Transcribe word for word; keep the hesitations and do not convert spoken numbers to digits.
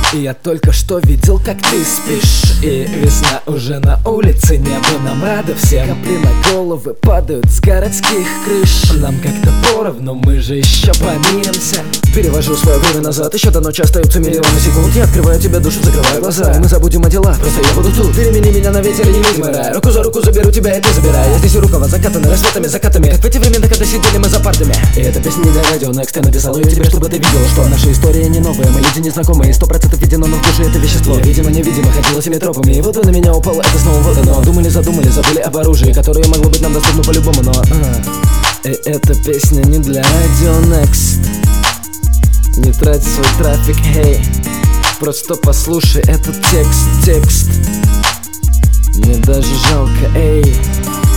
И я только что видел, как ты спишь. И весна уже на улице, небо нам рады всем. Капли на головы падают с городских крыш. Нам как-то поровну, мы же еще помиримся. Перевожу свое время назад, еще до ночи остаются миллионы секунд. Я открываю тебе душу, закрываю глаза. Мы забудем о делах, просто я буду тут. Перемени меня на ветер и невидимый рай. Руку за руку заберу тебя и ты забирай. Я здесь у рукава закатаны рассветами, закатами, как в эти времена, когда сидели мы за партами. И эта песня не для радио, Next я написал ее тебе, чтобы ты видел, что наша история не новая, мы люди незнакомые. Сто процентов введено нам в душу это вещество. Я, видимо, невидимо ходила всеми тропами, и вот на меня упало, это снова вот оно. Думали, задумали, забыли об оружии, которое могло быть нам доступно по-любому, но а, и эта песня не для радио Next. Не трать свой трафик, эй, просто послушай этот текст, текст. Мне даже жалко, эй.